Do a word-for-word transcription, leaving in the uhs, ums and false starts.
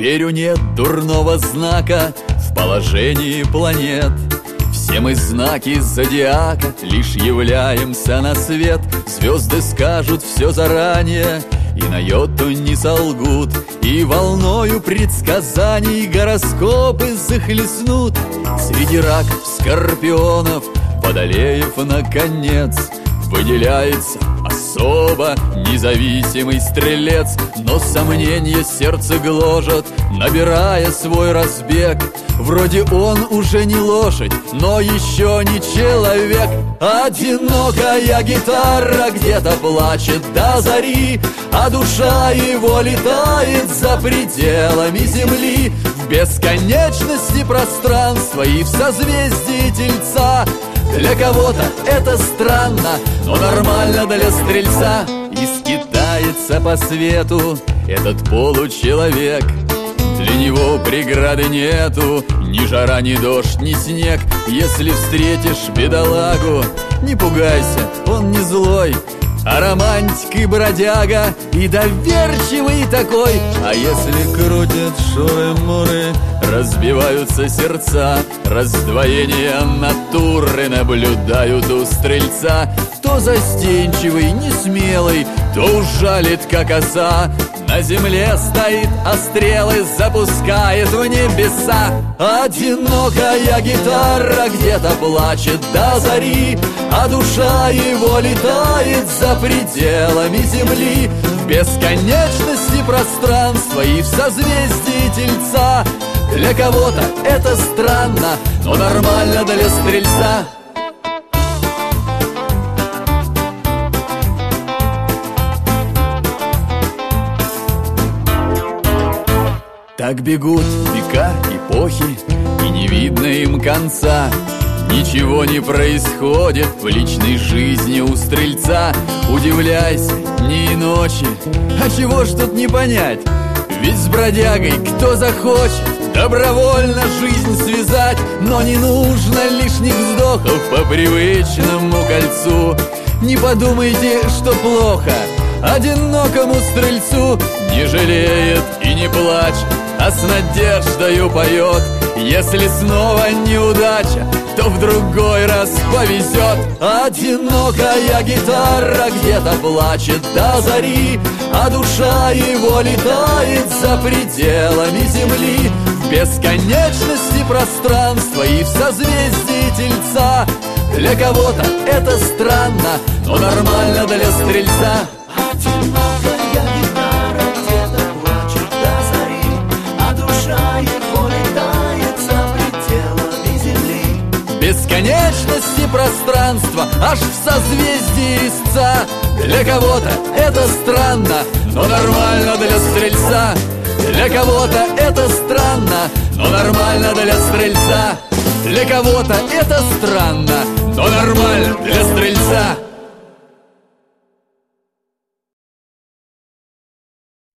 верю, нет дурного знака в положении планет. Все мы знаки зодиака лишь являемся на свет. Звезды скажут все заранее и на йоту не солгут, и волною предсказаний гороскопы захлестнут. Среди раков, скорпионов, водолеев, наконец, выделяется особо независимый стрелец. Но сомнения сердце гложет, набирая свой разбег. Вроде он уже не лошадь, но еще не человек. Одинокая гитара где-то плачет до зари, а душа его летает за пределами земли, в бесконечности пространства и в созвездии Тельца. Для кого-то это странно, но нормально для стрельца. И скитается по свету этот получеловек. Для него преграды нету, ни жара, ни дождь, ни снег. Если встретишь бедолагу, не пугайся, он не злой, а романтик и бродяга, и доверчивый такой. А если крутят шуры-муры, разбиваются сердца, раздвоение натуры наблюдают у стрельца. То застенчивый, несмелый, то ужалит, как оса. На земле стоит, а стрелы запускает в небеса. Одинокая гитара где-то плачет до зари, а душа его летает за пределами земли, в бесконечности пространства и в созвездии Тельца. Для кого-то это странно, но нормально для стрельца. Так бегут века, эпохи, и не видно им конца. Ничего не происходит в личной жизни у стрельца. Удивляйся дни и ночи, а чего ж тут не понять? Ведь с бродягой кто захочет добровольно жизнь связать. Но не нужно лишних вздохов по привычному кольцу. Не подумайте, что плохо одинокому стрельцу. Не жалеет и не плачет, а с надеждою поет. Если снова неудача, то в другой раз повезет. Одинокая гитара где-то плачет до зари, а душа его летает за пределами земли, в бесконечности пространства и в созвездии Тельца. Для кого-то это странно, но нормально для стрельца. Одинокая гитара где-то плачет до зари, а душа его летает за пределами земли, в бесконечности пространства, аж в созвездии Истца. Для кого-то это странно, но нормально для стрельца. Для кого-то это странно, но нормально для стрельца. Для кого-то это странно, но нормально для стрельца.